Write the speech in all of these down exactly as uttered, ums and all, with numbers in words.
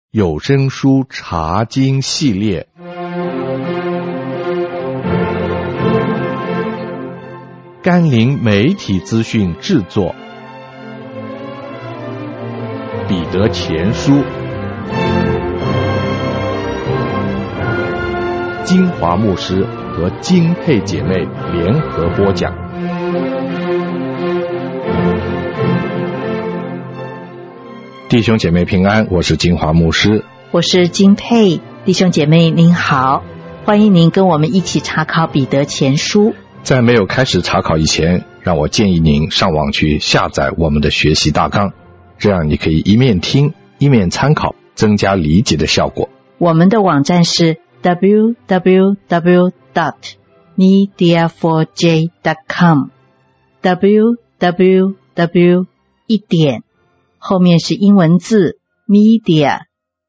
有声书查经系列，甘霖媒体资讯制作，彼得前书，金华牧师和金佩姐妹联合播讲。弟兄姐妹平安，我是金华牧师， 我是金佩。弟兄姐妹您好，欢迎您跟我们一起查考彼得前书。 在没有开始查考以前，让我建议您上网去下载我们的学习大纲，这样你可以一面听一面参考，增加理解的效果。 我们的网站是 double-u double-u double-u dot media four j dot com double-u double-u double-u 一点后面是英文字 media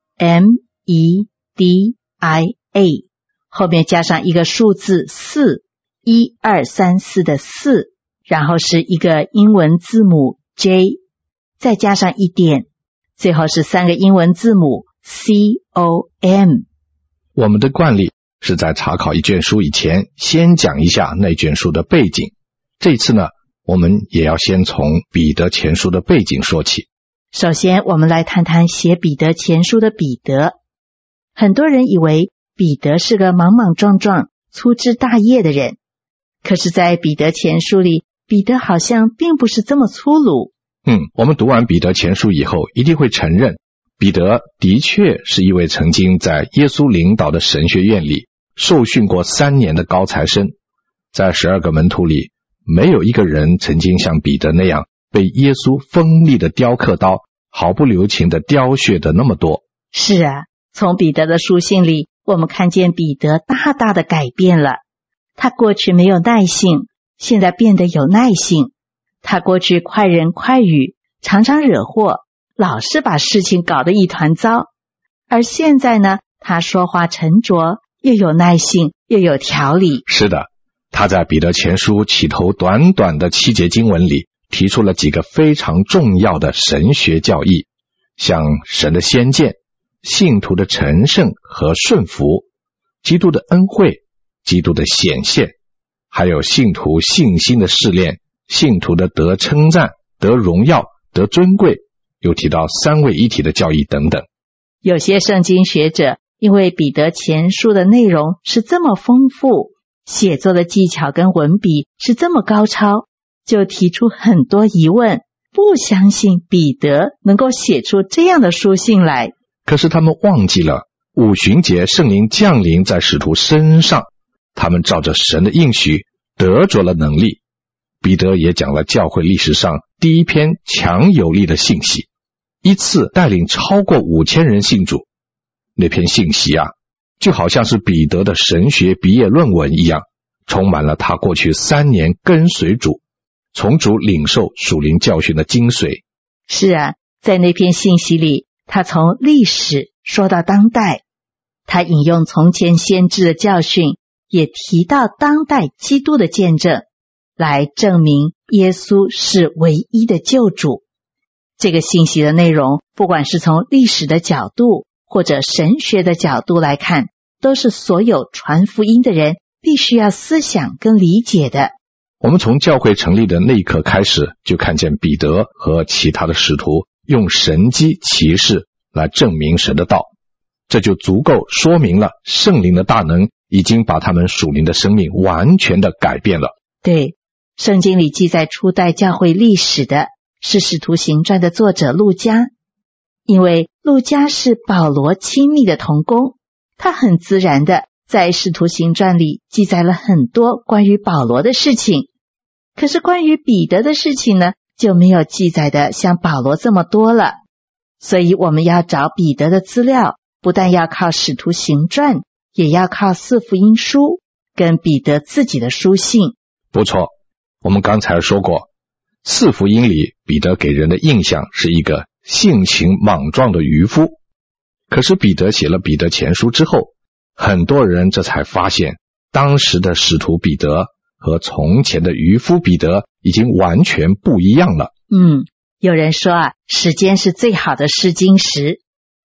M E D I A 后面加上一个数字四一二三四的四，然后是一个英文字母 J 再加上一点，最后是三个英文字母 C O M。 我们的惯例是在查考一卷书以前先讲一下那卷书的背景，这次呢我们也要先从彼得前书的背景说起。 首先我们来谈谈写彼得前书的彼得。很多人以为彼得是个莽莽撞撞粗枝大叶的人，可是在彼得前书里，彼得好像并不是这么粗鲁。 嗯，我们读完彼得前书以后一定会承认，彼得的确是一位曾经在耶稣领导的神学院里受训过三年的高材生。在十二个门徒里，没有一个人曾经像彼得那样被耶稣锋利的雕刻刀毫不留情的雕削的那么多。 是啊，从彼得的书信里，我们看见彼得大大的改变了。他过去没有耐性，现在变得有耐性。他过去快人快语，常常惹祸，老是把事情搞得一团糟。而现在呢，他说话沉着，又有耐性，又有条理。 是的，他在彼得前书起头短短的七节经文里提出了几个非常重要的神学教义，像神的先见、信徒的成圣和顺服、基督的恩惠、基督的显现，还有信徒信心的试炼、信徒的得称赞、得荣耀、得尊贵，又提到三位一体的教义等等。 有些圣经学者因为彼得前书的内容是这么丰富，写作的技巧跟文笔是这么高超，就提出很多疑问，不相信彼得能够写出这样的书信来。 可是他们忘记了五旬节圣灵降临在使徒身上，他们照着神的应许得着了能力。彼得也讲了教会历史上第一篇强有力的信息，一次带领超过五千人信主。那篇信息啊，就好像是彼得的神学毕业论文一样，充满了他过去三年跟随主，从主领受属灵教训的精髓。 是啊，在那篇信息里，他从历史说到当代，他引用从前先知的教训，也提到当代基督的见证，来证明耶稣是唯一的救主。这个信息的内容，不管是从历史的角度或者神学的角度来看，都是所有传福音的人必须要思想跟理解的。 我们从教会成立的那一刻开始，就看见彼得和其他的使徒用神迹奇事来证明神的道，这就足够说明了圣灵的大能已经把他们属灵的生命完全的改变了。 对，圣经里记载初代教会历史的是使徒行传的作者路加，因为路加是保罗亲密的同工，他很自然的在使徒行传里记载了很多关于保罗的事情。可是关于彼得的事情呢，就没有记载的像保罗这么多了。所以我们要找彼得的资料，不但要靠使徒行传，也要靠四福音书跟彼得自己的书信。 不错，我们刚才说过，四福音里彼得给人的印象是一个性情莽撞的渔夫。可是彼得写了彼得前书之后，很多人这才发现，当时的使徒彼得和从前的渔夫彼得已经完全不一样了。 嗯，有人说啊，时间是最好的试金石。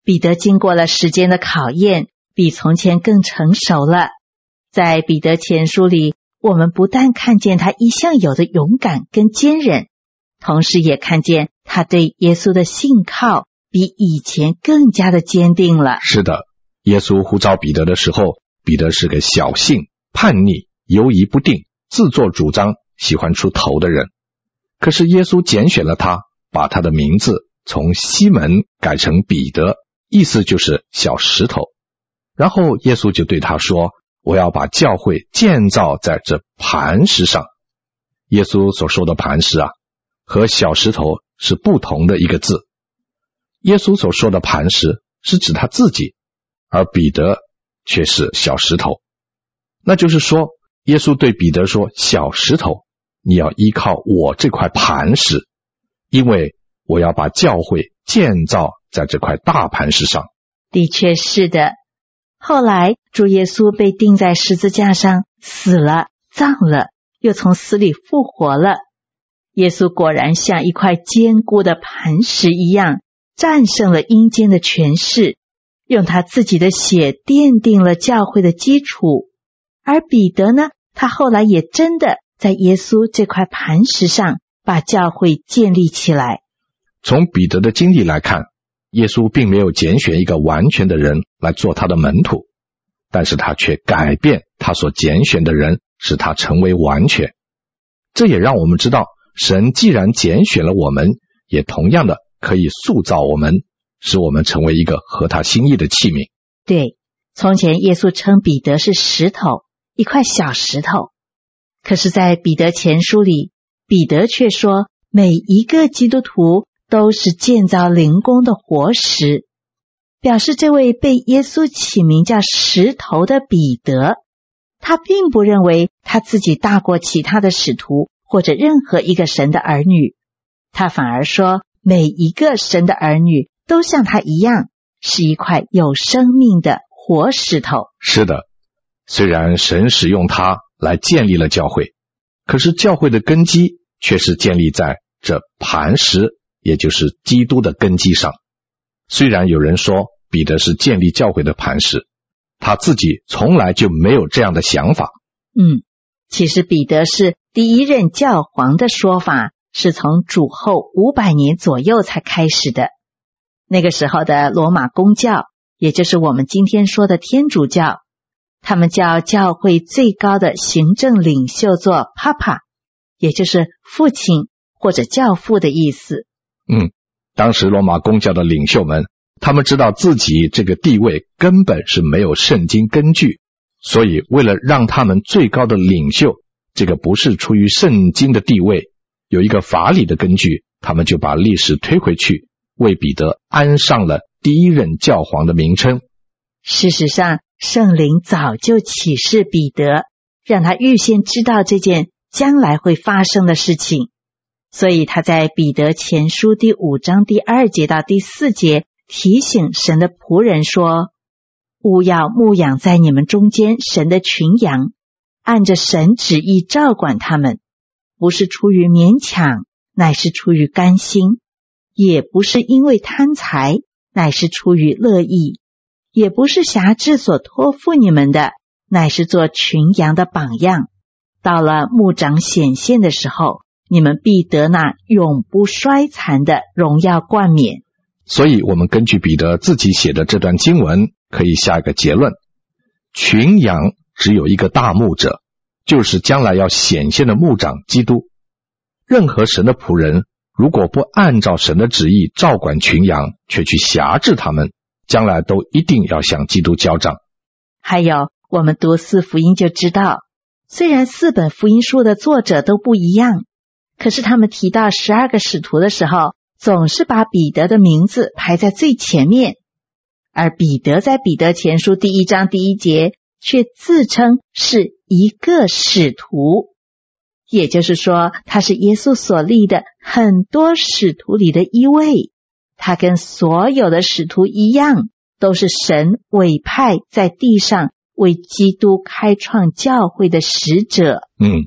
彼得经过了时间的考验，比从前更成熟了。在彼得前书里，我们不但看见他一向有的勇敢跟坚韧，同时也看见他对耶稣的信靠比以前更加的坚定了。 是的，耶稣呼召彼得的时候，彼得是个小性、叛逆、犹疑不定、自作主张、喜欢出头的人。可是耶稣拣选了他，把他的名字从西门改成彼得，意思就是小石头。然后耶稣就对他说，我要把教会建造在这磐石上。耶稣所说的磐石啊，和小石头是不同的一个字。耶稣所说的磐石是指他自己，而彼得却是小石头。那就是说，耶稣对彼得说，小石头，你要依靠我这块磐石，因为我要把教会建造在这块大磐石上。 的确是的。后来主耶稣被钉在十字架上，死了，葬了，又从死里复活了。耶稣果然像一块坚固的磐石一样，战胜了阴间的权势，用他自己的血奠定了教会的基础。而彼得呢，他后来也真的在耶稣这块磐石上把教会建立起来。 从彼得的经历来看，耶稣并没有拣选一个完全的人来做他的门徒，但是他却改变他所拣选的人，使他成为完全。这也让我们知道，神既然拣选了我们，也同样的可以塑造我们，使我们成为一个合他心意的器皿。 对，从前耶稣称彼得是石头，一块小石头。可是在彼得前书里，彼得却说，每一个基督徒都是建造灵宫的活石，表示这位被耶稣起名叫石头的彼得，他并不认为他自己大过其他的使徒或者任何一个神的儿女，他反而说，每一个神的儿女都像他一样，是一块有生命的活石头。 是的，虽然神使用他来建立了教会，可是教会的根基却是建立在这磐石，也就是基督的根基上。虽然有人说彼得是建立教会的磐石，他自己从来就没有这样的想法。 嗯，其实彼得是第一任教皇的说法，是从主后五百年左右才开始的。那个时候的罗马公教，也就是我们今天说的天主教，他们叫教会最高的行政领袖做 Papa， 也就是父亲或者教父的意思。 嗯，当时罗马公教的领袖们，他们知道自己这个地位根本是没有圣经根据，所以为了让他们最高的领袖这个不是出于圣经的地位有一个法理的根据，他们就把历史推回去，为彼得安上了第一任教皇的名称。 事实上，圣灵早就启示彼得，让他预先知道这件将来会发生的事情。所以他在彼得前书第五章第二节到第四节提醒神的仆人说，务要牧养在你们中间神的群羊，按着神旨意照管他们，不是出于勉强，乃是出于甘心；也不是因为贪财，乃是出于乐意；也不是辖制所托付你们的，乃是做群羊的榜样。到了牧长显现的时候，你们必得那永不衰残的荣耀冠冕。 所以我们根据彼得自己写的这段经文，可以下一个结论：群羊只有一个大牧者，就是将来要显现的牧长基督。任何神的仆人如果不按照神的旨意照管群羊，却去辖制他们，将来都一定要向基督交账。 还有，我们读四福音就知道，虽然四本福音书的作者都不一样，可是他们提到十二个使徒的时候，总是把彼得的名字排在最前面。而彼得在彼得前书第一章第一节却自称是一个使徒，也就是说，他是耶稣所立的很多使徒里的一位。他跟所有的使徒一样，都是神委派在地上为基督开创教会的使者。 嗯，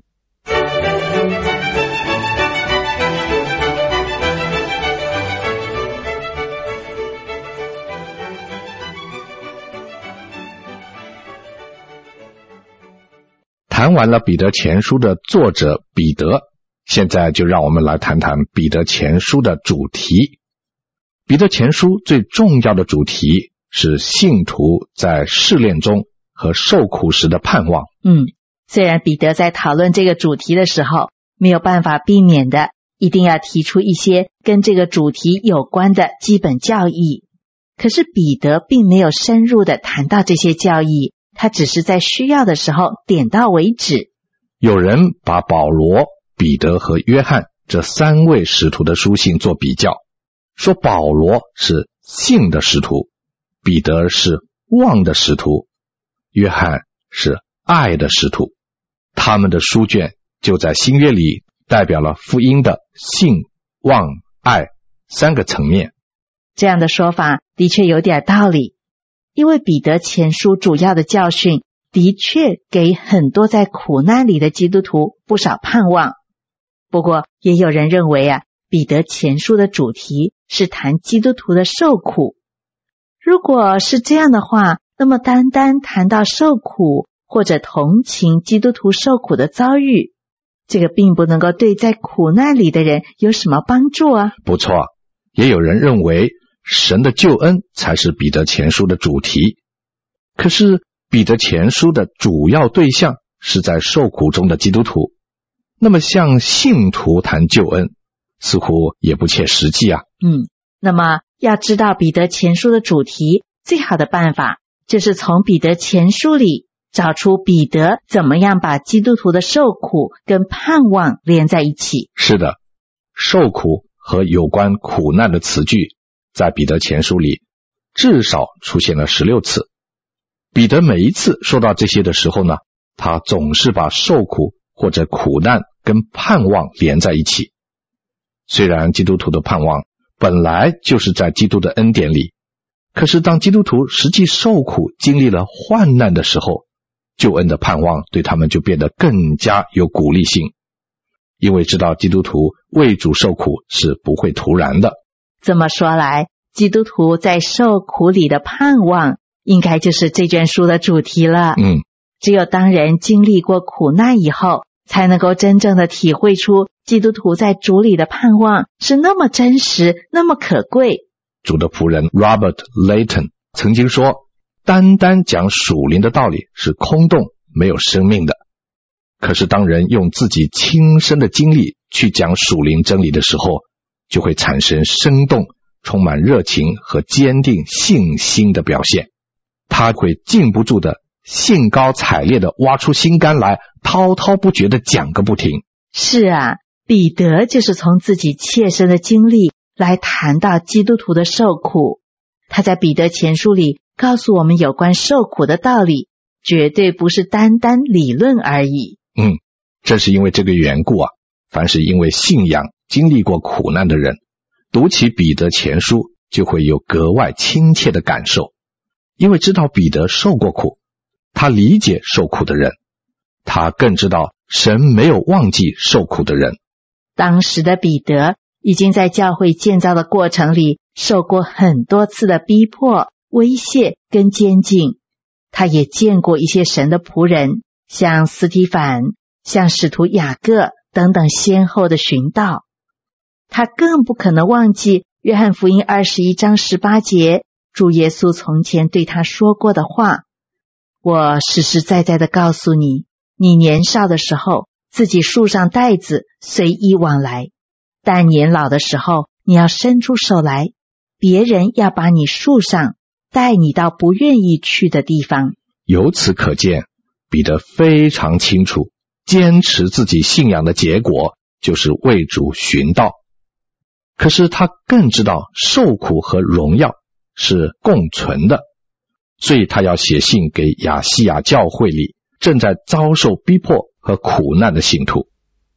谈完了彼得前书的作者彼得，现在就让我们来谈谈彼得前书的主题。彼得前书最重要的主题是信徒在试炼中和受苦时的盼望。 嗯，虽然彼得在讨论这个主题的时候，没有办法避免的，一定要提出一些跟这个主题有关的基本教义。可是彼得并没有深入的谈到这些教义，他只是在需要的时候点到为止。 有人把保罗、彼得和约翰这三位使徒的书信做比较，说保罗是信的使徒，彼得是望的使徒，约翰是爱的使徒。他们的书卷就在新约里代表了福音的信、望、爱三个层面。 这样的说法的确有点道理，因为彼得前书主要的教训的确给很多在苦难里的基督徒不少盼望。不过也有人认为啊，彼得前书的主题是谈基督徒的受苦。如果是这样的话，那么单单谈到受苦或者同情基督徒受苦的遭遇，这个并不能够对在苦难里的人有什么帮助啊。 不错，也有人认为神的救恩才是彼得前书的主题。可是彼得前书的主要对象是在受苦中的基督徒，那么向信徒谈救恩似乎也不切实际啊。 嗯，那么要知道彼得前书的主题，最好的办法就是从彼得前书里找出彼得怎么样把基督徒的受苦跟盼望连在一起。 是的，受苦和有关苦难的词句在彼得前书里至少出现了十六次。彼得每一次说到这些的时候呢，他总是把受苦或者苦难跟盼望连在一起。虽然基督徒的盼望本来就是在基督的恩典里，可是当基督徒实际受苦经历了患难的时候，救恩的盼望对他们就变得更加有鼓励性，因为知道基督徒为主受苦是不会突然的。 这么说来，基督徒在受苦里的盼望应该就是这卷书的主题了。 嗯， 只有当人经历过苦难以后，才能够真正的体会出基督徒在主里的盼望是那么真实，那么可贵。 主的仆人 Robert Layton 曾经说，单单讲属灵的道理是空洞没有生命的。可是当人用自己亲身的经历去讲属灵真理的时候，就会产生生动、充满热情和坚定信心的表现。他会禁不住的兴高采烈的挖出心肝来，滔滔不绝的讲个不停。 是啊，彼得就是从自己切身的经历来谈到基督徒的受苦。他在彼得前书里告诉我们有关受苦的道理，绝对不是单单理论而已。 嗯，正是因为这个缘故啊，凡是因为信仰经历过苦难的人，读起彼得前书就会有格外亲切的感受，因为知道彼得受过苦，他理解受苦的人，他更知道神没有忘记受苦的人。 当时的彼得已经在教会建造的过程里受过很多次的逼迫、威胁跟监禁，他也见过一些神的仆人，像司提反、像使徒雅各等等先后的寻道。他更不可能忘记约翰福音二十一章十八节，主耶稣从前对他说过的话：我实实在在的告诉你，你年少的时候自己束上带子随意往来，但年老的时候你要伸出手来，别人要把你束上，带你到不愿意去的地方。 由此可见，彼得非常清楚，坚持自己信仰的结果就是为主寻道。可是他更知道受苦和荣耀是共存的，所以他要写信给亚细亚教会里正在遭受逼迫和苦难的信徒。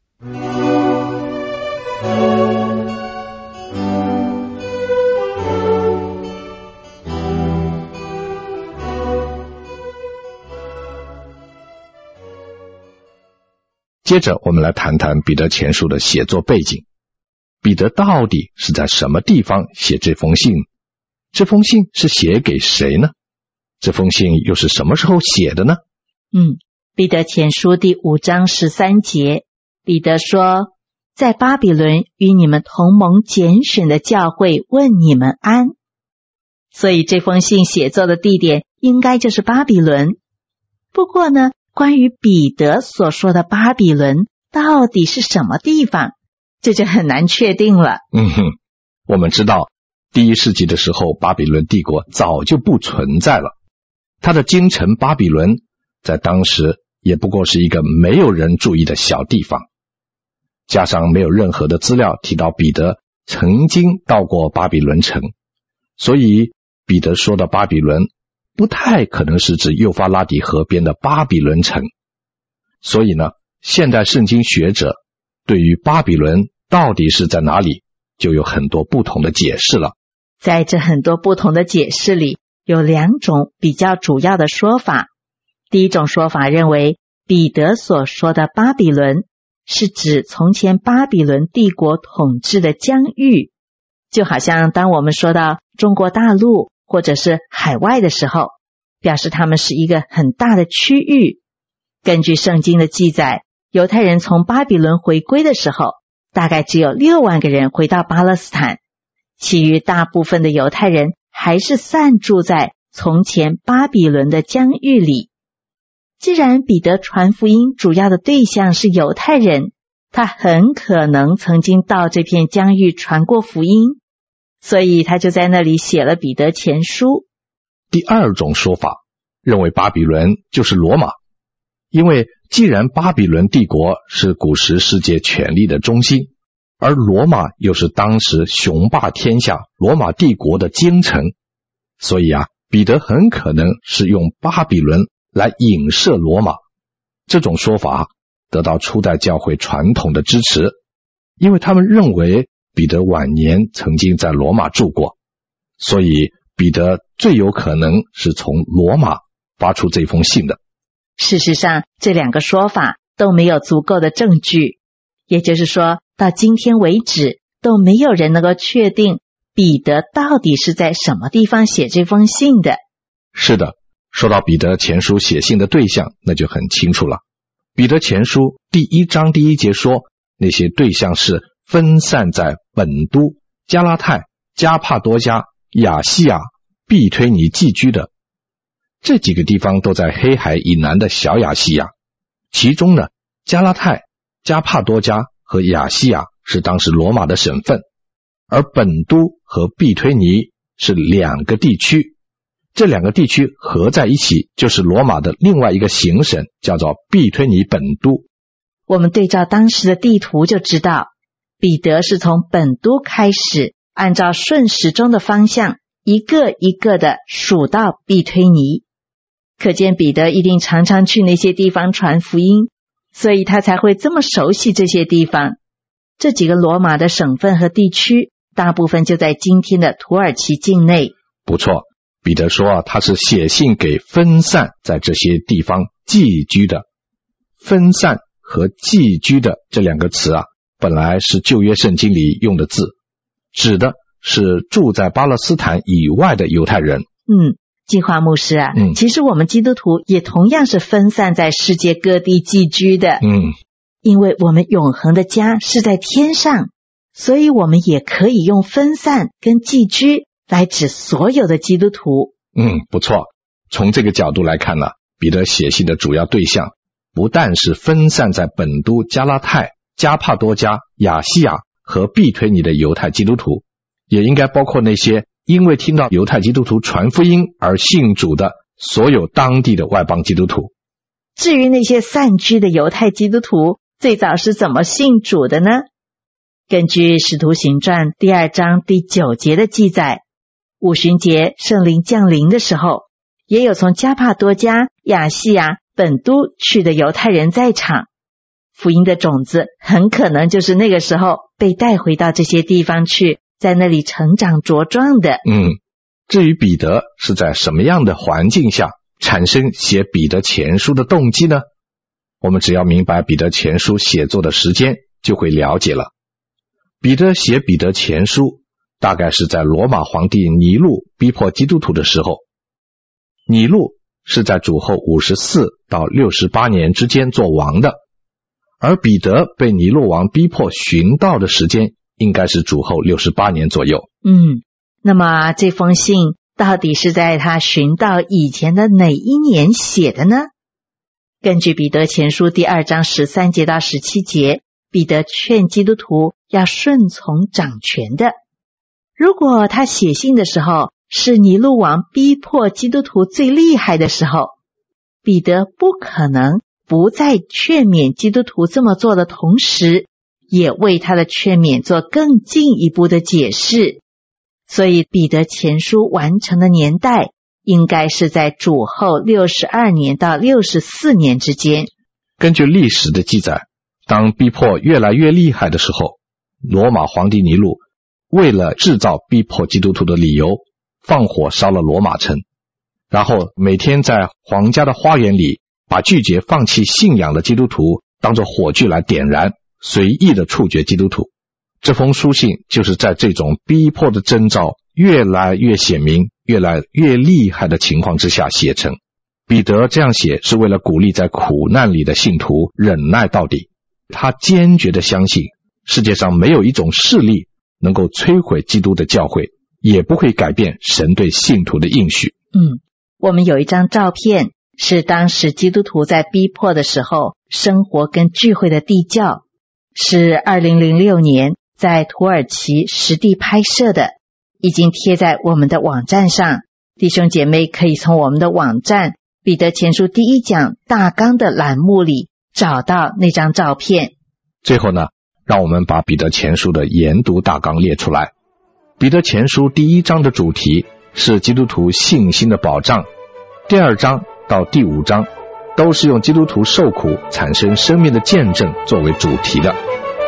接着我们来谈谈彼得前书的写作背景。彼得到底是在什么地方写这封信？这封信是写给谁呢？这封信又是什么时候写的呢？ 嗯， 彼得前书第五章十三节，彼得说，在巴比伦与你们同盟拣选的教会问你们安。所以这封信写作的地点应该就是巴比伦。不过呢，关于彼得所说的巴比伦到底是什么地方，这就很难确定了。 嗯哼，我们知道第一世纪的时候，巴比伦帝国早就不存在了，它的京城巴比伦在当时也不过是一个没有人注意的小地方，加上没有任何的资料提到彼得曾经到过巴比伦城，所以彼得说的巴比伦不太可能是指幼发拉底河边的巴比伦城。所以呢，现代圣经学者对于巴比伦到底是在哪里就有很多不同的解释了。 在这很多不同的解释里，有两种比较主要的说法。第一种说法认为，彼得所说的巴比伦是指从前巴比伦帝国统治的疆域，就好像当我们说到中国大陆或者是海外的时候，表示他们是一个很大的区域。根据圣经的记载，犹太人从巴比伦回归的时候，大概只有六万个人回到巴勒斯坦，其余大部分的犹太人还是散住在从前巴比伦的疆域里。既然彼得传福音主要的对象是犹太人，他很可能曾经到这片疆域传过福音，所以他就在那里写了彼得前书。 第二种说法认为巴比伦就是罗马，因为既然巴比伦帝国是古时世界权力的中心，而罗马又是当时雄霸天下罗马帝国的京城，所以啊，彼得很可能是用巴比伦来影射罗马。这种说法得到初代教会传统的支持，因为他们认为彼得晚年曾经在罗马住过，所以彼得最有可能是从罗马发出这封信的。 事实上，这两个说法都没有足够的证据，也就是说，到今天为止都没有人能够确定彼得到底是在什么地方写这封信的。 是的，说到彼得前书写信的对象，那就很清楚了。彼得前书第一章第一节说，那些对象是分散在本都、加拉太、加帕多家、亚细亚、庇推尼寄居的。这几个地方都在黑海以南的小亚细亚，其中呢，加拉太、加帕多家和亚细亚是当时罗马的省份，而本都和庇推尼是两个地区，这两个地区合在一起就是罗马的另外一个行省，叫做庇推尼本都。 我们对照当时的地图就知道，彼得是从本都开始，按照顺时钟的方向一个一个的数到庇推尼。可见彼得一定常常去那些地方传福音，所以他才会这么熟悉这些地方。这几个罗马的省份和地区大部分就在今天的土耳其境内。 不错，彼得说啊，他是写信给分散在这些地方寄居的。分散和寄居的这两个词啊，本来是旧约圣经里用的字，指的是住在巴勒斯坦以外的犹太人。 嗯，金华牧师啊， 嗯， 其实我们基督徒也同样是分散在世界各地寄居的。 嗯， 因为我们永恒的家是在天上，所以我们也可以用分散跟寄居来指所有的基督徒。 嗯，不错。从这个角度来看呢，彼得写信的主要对象不但是分散在本都、加拉太、加帕多家、亚细亚和庇推尼的犹太基督徒，也应该包括那些因为听到犹太基督徒传福音而信主的所有当地的外邦基督徒。 至于那些散居的犹太基督徒最早是怎么信主的呢？根据使徒行传第二章第九节的记载，五旬节圣灵降临的时候，也有从加帕多家、亚细亚、本都去的犹太人在场。福音的种子很可能就是那个时候被带回到这些地方去，在那里成长茁壮的。 嗯，至于彼得是在什么样的环境下产生写彼得前书的动机呢？我们只要明白彼得前书写作的时间，就会了解了。彼得写彼得前书大概是在罗马皇帝尼禄逼迫基督徒的时候。尼禄是在主后五十四到六十八年之间做王的，而彼得被尼禄王逼迫殉道的时间应该是主后六十八年左右。 嗯，那么这封信到底是在他殉道以前的哪一年写的呢？根据彼得前书第二章十三节到十七节，彼得劝基督徒要顺从掌权的。如果他写信的时候是尼禄王逼迫基督徒最厉害的时候，彼得不可能不在劝勉基督徒这么做的同时，也为他的劝勉做更进一步的解释。所以彼得前书完成的年代应该是在主后六十二年到六十四年之间。 根据历史的记载，当逼迫越来越厉害的时候，罗马皇帝尼禄为了制造逼迫基督徒的理由，放火烧了罗马城，然后每天在皇家的花园里把拒绝放弃信仰的基督徒当作火炬来点燃，随意的处决基督徒。这封书信就是在这种逼迫的征兆越来越显明、越来越厉害的情况之下写成。彼得这样写是为了鼓励在苦难里的信徒忍耐到底。他坚决地相信世界上没有一种势力能够摧毁基督的教会，也不会改变神对信徒的应许。 嗯，我们有一张照片，是当时基督徒在逼迫的时候生活跟聚会的地窖，是二零零六年在土耳其实地拍摄的，已经贴在我们的网站上。弟兄姐妹可以从我们的网站彼得前书第一讲大纲的栏目里找到那张照片。 最后呢，让我们把彼得前书的研读大纲列出来。彼得前书第一章的主题是基督徒信心的保障，第二章到第五章都是用基督徒受苦产生生命的见证作为主题的。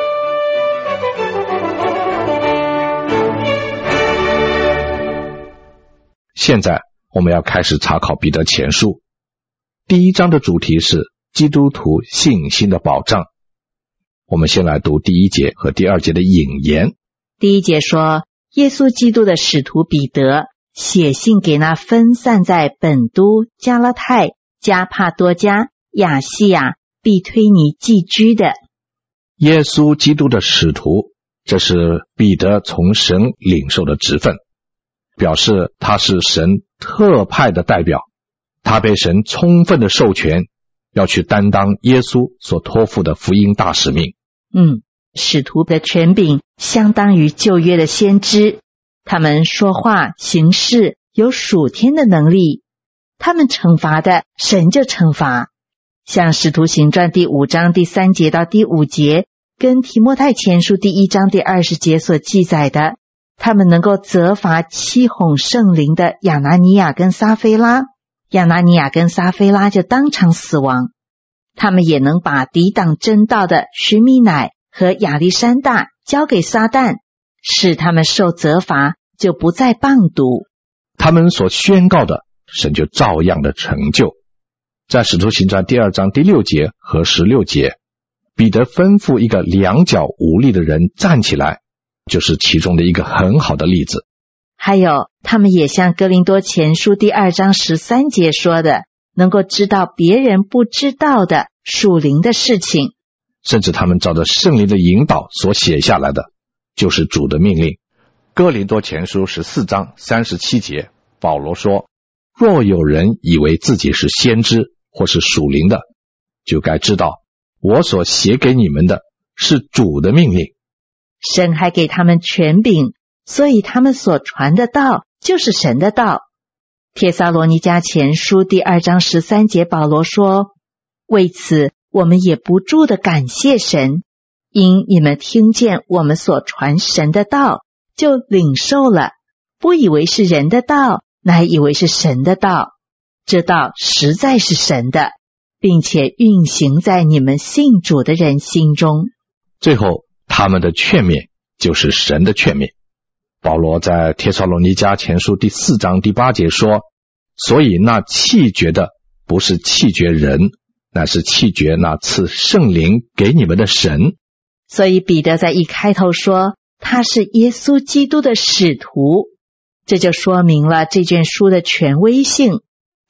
现在我们要开始查考彼得前书。第一章的主题是基督徒信心的保障。我们先来读第一节和第二节的引言。 第一节说，耶稣基督的使徒彼得写信给那分散在本都、加拉太、加帕多家、亚细亚、庇推尼寄居的。 耶稣基督的使徒，这是彼得从神领受的职分，表示他是神特派的代表，他被神充分的授权要去担当耶稣所托付的福音大使命。 嗯，使徒的权柄相当于旧约的先知，他们说话行事有属天的能力，他们惩罚的神就惩罚。像使徒行传第五章第三节到第五节，跟提摩太前书第一章第二十节所记载的，他们能够责罚欺哄圣灵的亚拿尼亚跟撒非拉，亚拿尼亚跟撒非拉就当场死亡。他们也能把抵挡真道的徐米乃和亚历山大交给撒旦，使他们受责罚，就不再谤读。 他们所宣告的，神就照样的成就。在使徒行传第二章第六节和十六节，彼得吩咐一个两脚无力的人站起来，就是其中的一个很好的例子。 还有，他们也像哥林多前书第二章十三节说的，能够知道别人不知道的属灵的事情。 甚至他们照着圣灵的引导所写下来的，就是主的命令。哥林多前书十四章三十七节，保罗说，若有人以为自己是先知或是属灵的，就该知道我所写给你们的是主的命令。 神还给他们权柄，所以他们所传的道就是神的道。帖撒罗尼迦前书第二章十三节，保罗说，为此我们也不住地感谢神，因你们听见我们所传神的道，就领受了，不以为是人的道，乃以为是神的道。这道实在是神的，并且运行在你们信主的人心中。 最后，他们的劝勉就是神的劝勉。保罗在帖撒罗尼迦前书第四章第八节说，所以那弃绝的不是弃绝人，乃是弃绝那赐圣灵给你们的神。 所以彼得在一开头说，他是耶稣基督的使徒，这就说明了这卷书的权威性。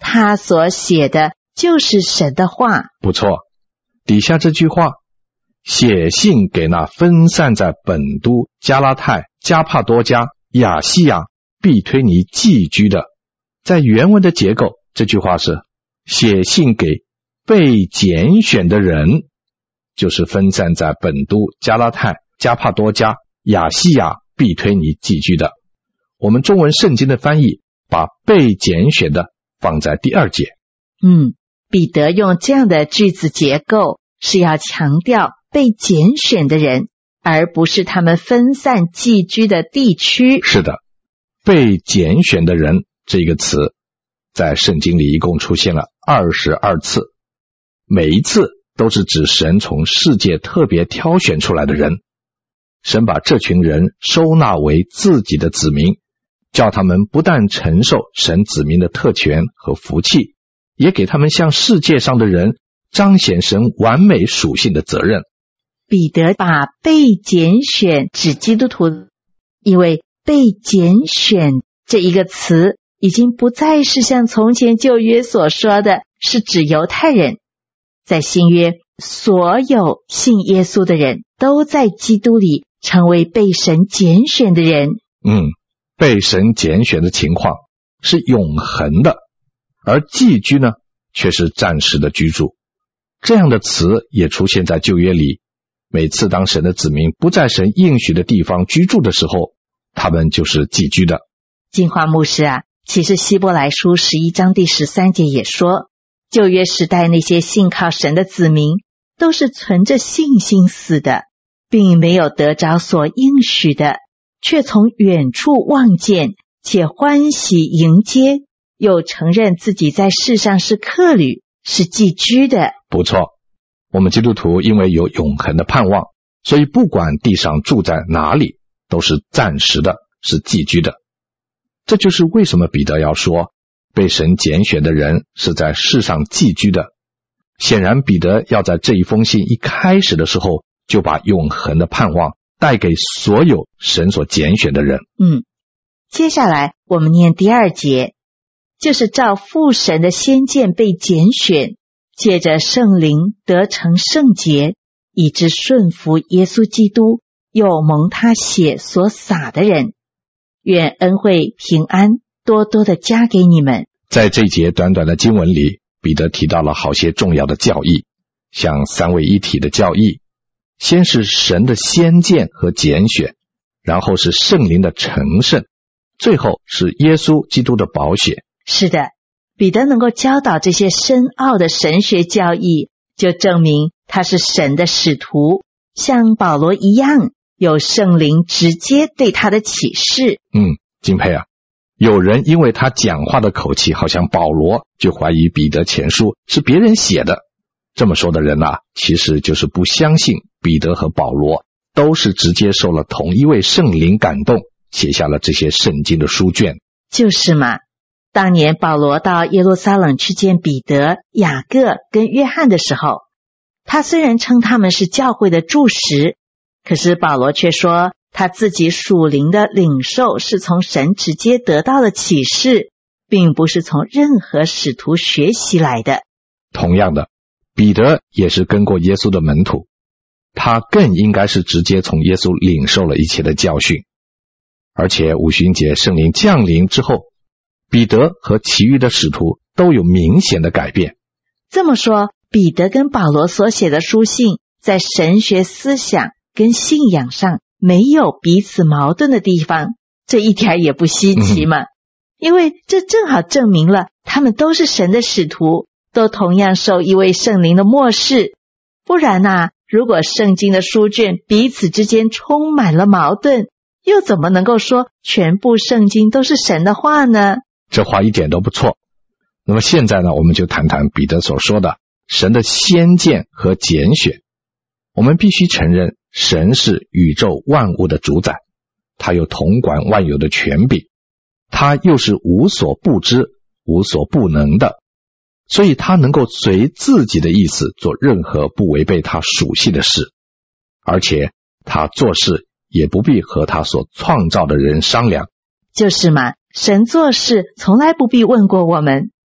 他所写的就是神的话。 不错，底下这句话，写信给那分散在本都、加拉太、加帕多家、亚细亚、庇推尼寄居的，在原文的结构，这句话是写信给被拣选的人，就是分散在本都、加拉太、加帕多家、亚细亚、庇推尼寄居的。我们中文圣经的翻译把被拣选的放在第二节。 嗯，彼得用这样的句子结构是要强调被拣选的人，而不是他们分散寄居的地区。 是的，被拣选的人这个词在圣经里一共出现了二十二次，每一次都是指神从世界特别挑选出来的人。神把这群人收纳为自己的子民，叫他们不但承受神子民的特权和福气，也给他们向世界上的人彰显神完美属性的责任。 彼得把被拣选指基督徒，因为被拣选这一个词已经不再是像从前旧约所说的是指犹太人，在新约所有信耶稣的人都在基督里成为被神拣选的人。 嗯，被神拣选的情况是永恒的，而寄居呢却是暂时的居住。这样的词也出现在旧约里，每次当神的子民不在神应许的地方居住的时候，他们就是寄居的。 金华牧师啊，其实希伯来书十一章第十三节也说，旧约时代那些信靠神的子民都是存着信心死的，并没有得着所应许的，却从远处望见，且欢喜迎接，又承认自己在世上是客旅，是寄居的。 不错，我们基督徒因为有永恒的盼望，所以不管地上住在哪里，都是暂时的，是寄居的。这就是为什么彼得要说被神拣选的人是在世上寄居的。显然彼得要在这一封信一开始的时候就把永恒的盼望带给所有神所拣选的人。 嗯，接下来我们念第二节，就是照父神的先见被拣选，借着圣灵得成圣洁，以致顺服耶稣基督，又蒙他血所洒的人。愿恩惠平安多多的加给你们。 在这一节短短的经文里，彼得提到了好些重要的教义，像三位一体的教义，先是神的先见和拣选，然后是圣灵的成圣，最后是耶稣基督的宝血。 是的，彼得能够教导这些深奥的神学教义，就证明他是神的使徒，像保罗一样有圣灵直接对他的启示。 嗯，敬佩啊！有人因为他讲话的口气好像保罗，就怀疑彼得前书是别人写的。这么说的人啊，其实就是不相信彼得和保罗都是直接受了同一位圣灵感动，写下了这些圣经的书卷。 就是嘛，当年保罗到耶路撒冷去见彼得、雅各跟约翰的时候，他虽然称他们是教会的柱石，可是保罗却说他自己属灵的领受是从神直接得到的启示，并不是从任何使徒学习来的。 同样的，彼得也是跟过耶稣的门徒，他更应该是直接从耶稣领受了一切的教训。而且五旬节圣灵降临之后，彼得和其余的使徒都有明显的改变。 这么说，彼得跟保罗所写的书信在神学思想跟信仰上没有彼此矛盾的地方，这一点也不稀奇嘛、嗯、因为这正好证明了他们都是神的使徒，都同样受一位圣灵的默示。不然啊，如果圣经的书卷彼此之间充满了矛盾，又怎么能够说全部圣经都是神的话呢？ 这话一点都不错。那么现在呢，我们就谈谈彼得所说的神的先见和拣选。我们必须承认神是宇宙万物的主宰，他有统管万有的权柄，他又是无所不知无所不能的，所以他能够随自己的意思做任何不违背他属性的事，而且他做事也不必和他所创造的人商量。 就是嘛，神做事从来不必问过我们。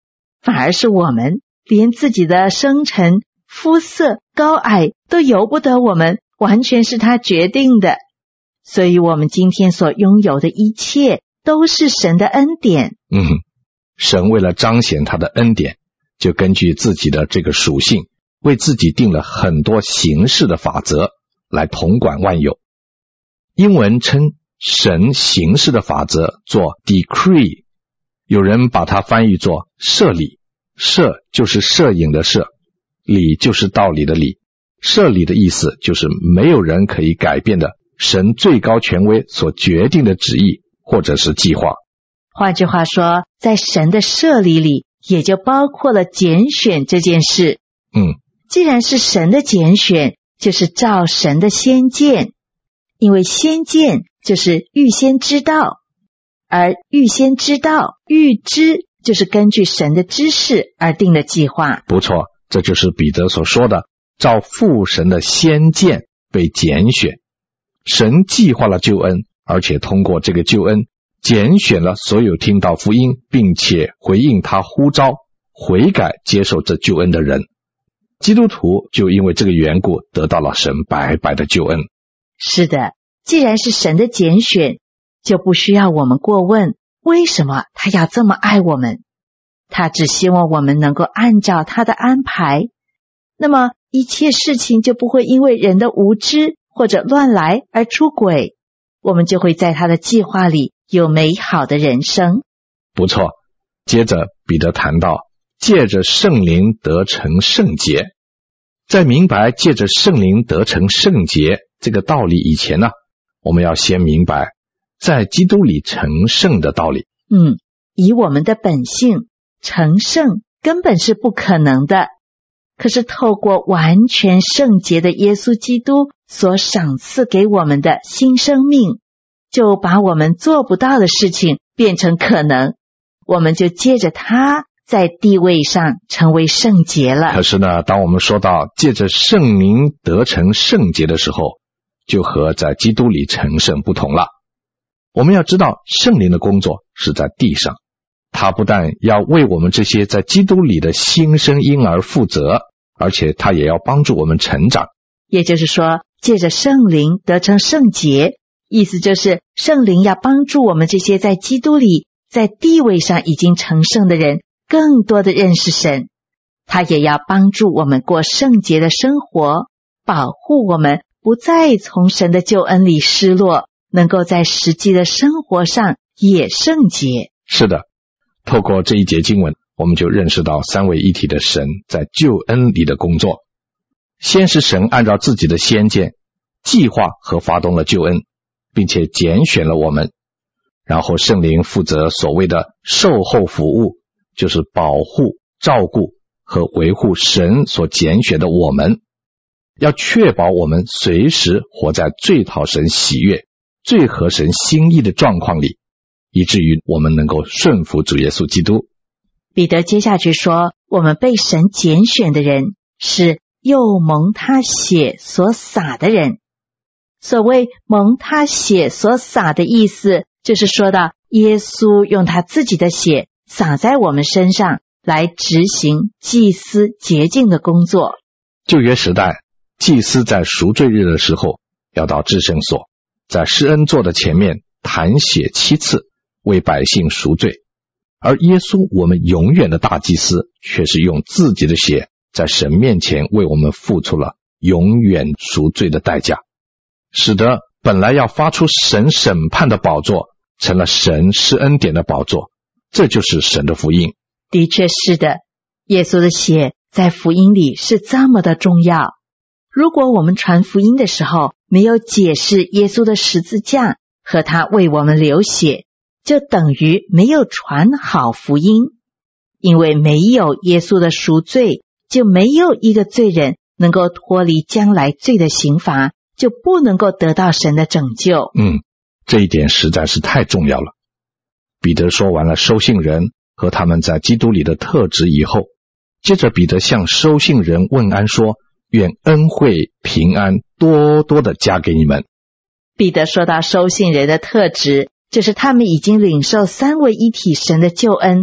反而是我们连自己的生辰、肤色、高矮都由不得我们，完全是他决定的。所以我们今天所拥有的一切都是神的恩典。 嗯，神为了彰显他的恩典，就根据自己的这个属性，为自己定了很多行事的法则来统管万有。英文称神行事的法则做 decree， 有人把它翻译作摄理，摄就是摄影的摄，理就是道理的理。摄理的意思就是没有人可以改变的神最高权威所决定的旨意或者是计划。 换句话说，在神的摄理里也就包括了拣选这件事。 嗯， 既然是神的拣选，就是照神的先见，因为先见就是预先知道，而预先知道、预知就是根据神的知识而定的计划。 不错，这就是彼得所说的照父神的先见被拣选。神计划了救恩，而且通过这个救恩拣选了所有听到福音并且回应他呼召悔改接受这救恩的人。基督徒就因为这个缘故得到了神白白的救恩。 是的，既然是神的拣选，就不需要我们过问为什么他要这么爱我们，他只希望我们能够按照他的安排，那么一切事情就不会因为人的无知或者乱来而出轨，我们就会在他的计划里有美好的人生。 不错，接着彼得谈到借着圣灵得成圣洁。在明白借着圣灵得成圣洁这个道理以前呢，我们要先明白在基督里成圣的道理。 嗯，以我们的本性成圣根本是不可能的，可是透过完全圣洁的耶稣基督所赏赐给我们的新生命，就把我们做不到的事情变成可能，我们就借着他在地位上成为圣洁了。 可是呢，当我们说到借着圣灵得成圣洁的时候，就和在基督里成圣不同了。我们要知道圣灵的工作是在地上，他不但要为我们这些在基督里的新生婴儿负责，而且他也要帮助我们成长。 也就是说，借着圣灵得成圣洁，意思就是圣灵要帮助我们这些在基督里在地位上已经成圣的人更多的认识神，他也要帮助我们过圣洁的生活，保护我们不再从神的救恩里失落，能够在实际的生活上也圣洁。 是的，透过这一节经文，我们就认识到三位一体的神在救恩里的工作。先是神按照自己的先见计划和发动了救恩，并且拣选了我们，然后圣灵负责所谓的售后服务，就是保护、照顾和维护神所拣选的我们，要确保我们随时活在最讨神喜悦、最合神心意的状况里，以至于我们能够顺服主耶稣基督。 彼得接下去说，我们被神拣选的人是又蒙他血所洒的人。所谓蒙他血所洒的意思，就是说到耶稣用他自己的血洒在我们身上，来执行祭司洁净的工作。 旧约时代，祭司在赎罪日的时候要到至圣所，在施恩座的前面弹血七次，为百姓赎罪。而耶稣我们永远的大祭司却是用自己的血在神面前为我们付出了永远赎罪的代价，使得本来要发出神审判的宝座成了神施恩典的宝座。这就是神的福音。 的确是的，耶稣的血在福音里是这么的重要。如果我们传福音的时候没有解释耶稣的十字架和他为我们流血，就等于没有传好福音。因为没有耶稣的赎罪，就没有一个罪人能够脱离将来罪的刑罚，就不能够得到神的拯救。 嗯，这一点实在是太重要了。彼得说完了收信人和他们在基督里的特质以后，接着彼得向收信人问安说，愿恩惠平安多多的加给你们。 彼得说到收信人的特质，就是他们已经领受三位一体神的救恩，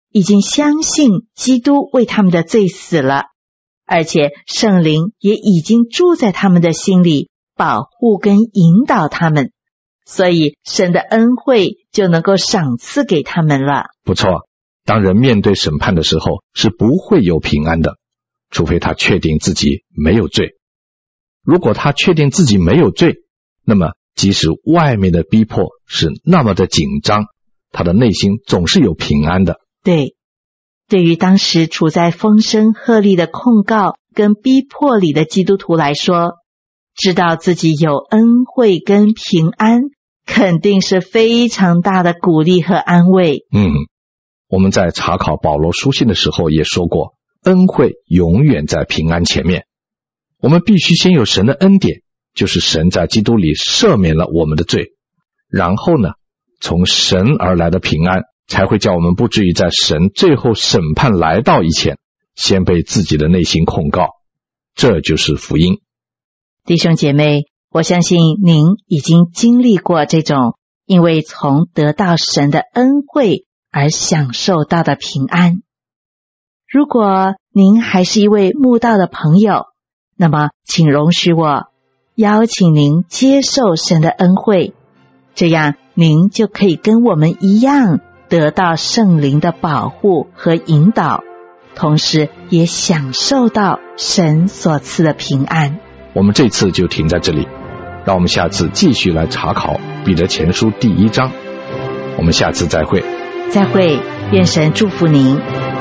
已经相信基督为他们的罪死了，而且圣灵也已经住在他们的心里，保护跟引导他们，所以神的恩惠就能够赏赐给他们了。 不错，当人面对审判的时候，是不会有平安的，除非他确定自己没有罪。如果他确定自己没有罪，那么即使外面的逼迫是那么的紧张，他的内心总是有平安的。 对，对于当时处在风声鹤唳的控告跟逼迫里的基督徒来说，知道自己有恩惠跟平安，肯定是非常大的鼓励和安慰。 嗯，我们在查考保罗书信的时候也说过，恩惠永远在平安前面。我们必须先有神的恩典，就是神在基督里赦免了我们的罪，然后呢，从神而来的平安才会叫我们不至于在神最后审判来到以前，先被自己的内心控告。这就是福音。 弟兄姐妹，我相信您已经经历过这种因为从得到神的恩惠而享受到的平安。如果您还是一位慕道的朋友，那么请容许我邀请您接受神的恩惠，这样您就可以跟我们一样得到圣灵的保护和引导，同时也享受到神所赐的平安。 我们这次就停在这里，让我们下次继续来查考彼得前书第一章。我们下次再会。 再会，愿神祝福您。